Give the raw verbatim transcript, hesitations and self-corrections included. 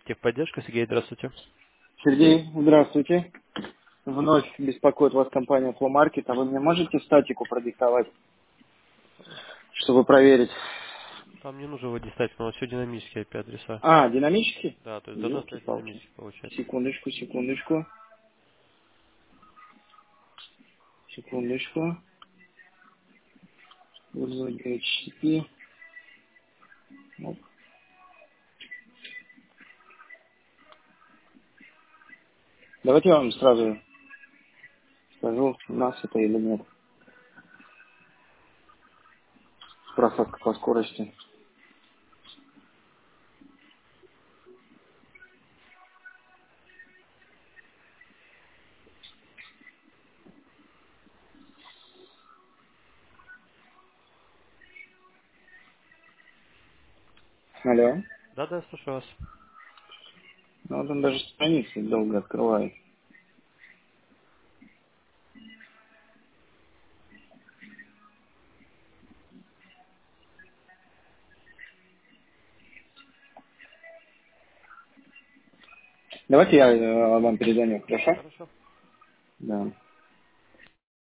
Техподдержка, Сергей, здравствуйте. Сергей, здравствуйте. Вновь беспокоит вас компания FlowMarket. А вы мне можете статику продиктовать, чтобы проверить? Там не нужно вводить статик, но все динамические I P-адреса. А, динамически? Да, то есть должно стоять Елки-палки. динамически получается. Секундочку, секундочку, секундочку. Вызовать эйч ти ти пи. Оп. Давайте я вам сразу скажу, у нас это или нет. Просадка по скорости. Алло. Да, да, слушаю вас. Ну, вот он даже страницы долго открывает. Давайте я э, вам перезвоню, хорошо? Хорошо. Да.